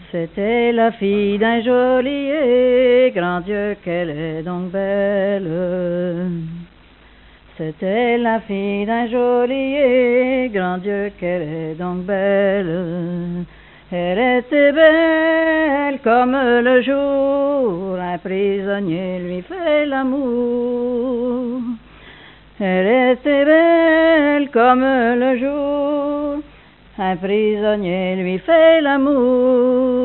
C'était la fille d'un geôlier, grand Dieu qu'elle est donc belle. C'était la fille d'un geôlier, grand Dieu qu'elle est donc belle. Elle était belle comme le jour, un prisonnier lui fait l'amour. Elle était belle comme le jour, un prisonnier lui fait l'amour.